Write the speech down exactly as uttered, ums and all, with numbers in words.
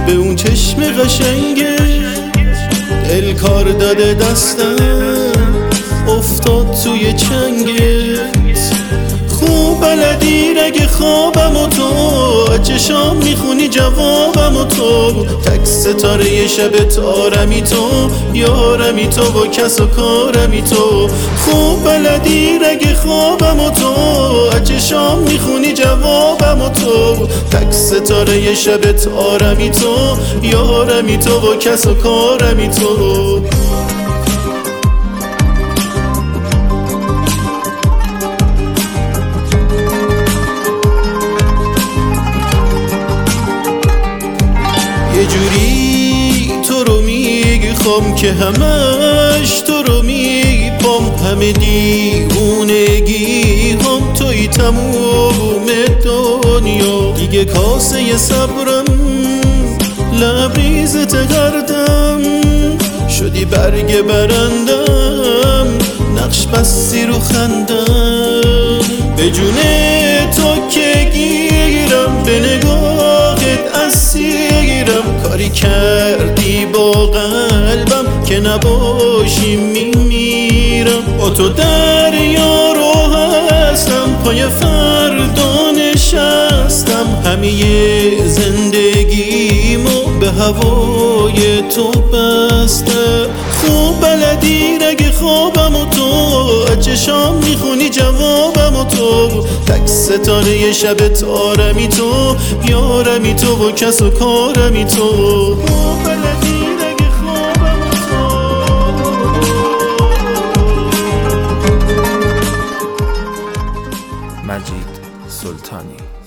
به اون چشم قشنگه دل کار داده دستم افتاد توی چنگت. خوب بلدی رگ خوابم و تو چشام میخونی جوابم و تو تک ستاره شب تارمی تو یارمی تو و کس و کارمی تو. خوب بلدی رگ خوابم و تو چشام میخونی جوابم و تو تک ستاره شب تارمی تو یارمی تو و کس و کارمی تو. یه جوری تو رو میخوام که همش تو رو میپام، همه دیوونگی هم توی تموم دنیا. دیگه کاسه صبرم لبریزت گردم شدی برگ برندم نقش بستی رو خندم. به جون تو که گیرم به نگاهت اسیرم، کاری کردی با قلبم که نباشی میمیرم. با تو دریا رو هستم پای فردا نشستم، همه زندگیمو به هوای تو بستم. خوب بلدی رگ خوابم و تو چشام میخونی جوابم و تو تک ستاره شب تارمی تو یارمی تو و کس و کارمی تو. خوب بلدی رگ خوابم و تو. مجید سلطانی.